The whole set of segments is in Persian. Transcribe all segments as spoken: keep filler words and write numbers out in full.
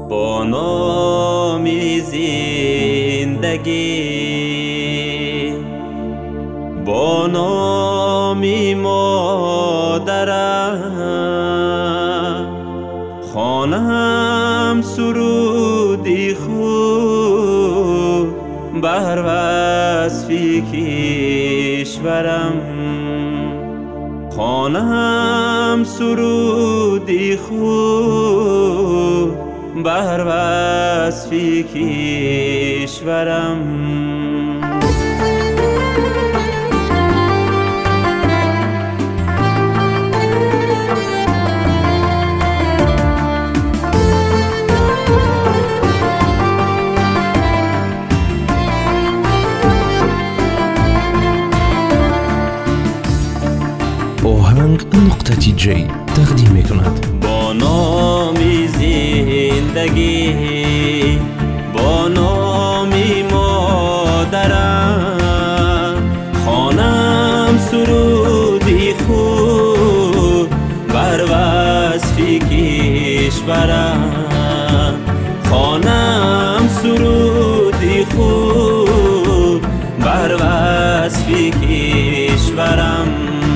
با نام زندگی، با نام مادرم خوانم سرودی خوب بر وصف کشورم، خوانم سرودی خوب بر وصف کشورم. آهنگ نقطه تی جی تقدیم میکند. با نام زندگی، با نام مادرم خوانم سرودی خوب بر وصف کشورم، خوانم سرودی خوب بر وصف کشورم.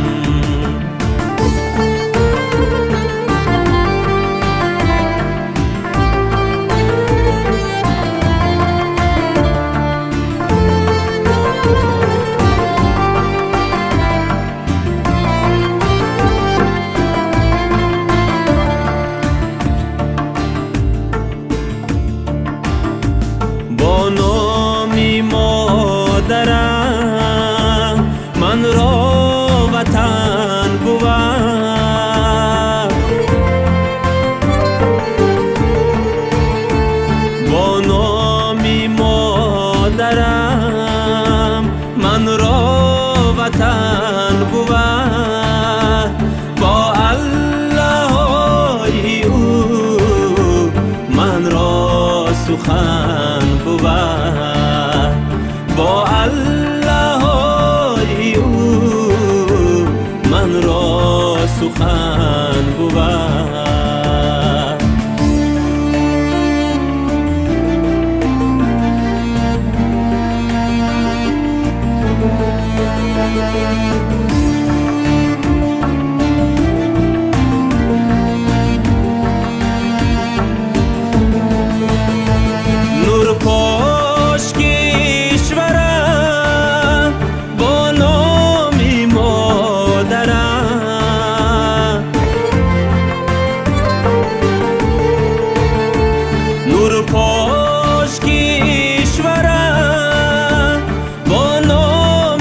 با نام مادرم من را وطن بود، با نام مادرم من را وطن بود، با الله های او من را سخن بود، با الله های او من را سخن بود. پاش کشورم با نام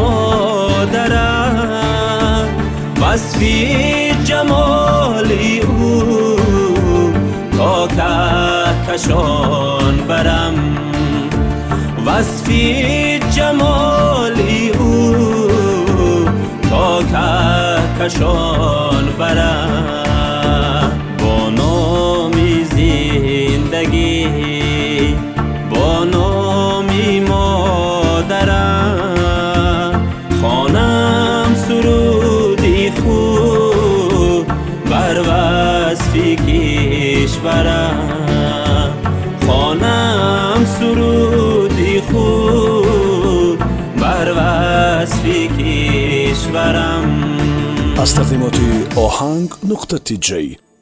مادرم، وصف جمالی او تا کهکشان برم، وصف جمالی او تا کهکشان برم. با نام زندگی، با نام مادرم خوانم سرودی خوب بر وصف کشورم، خوانم سرودی خوب بر وصف کشورم. از تقدیمات آهنگ نقطه تی جی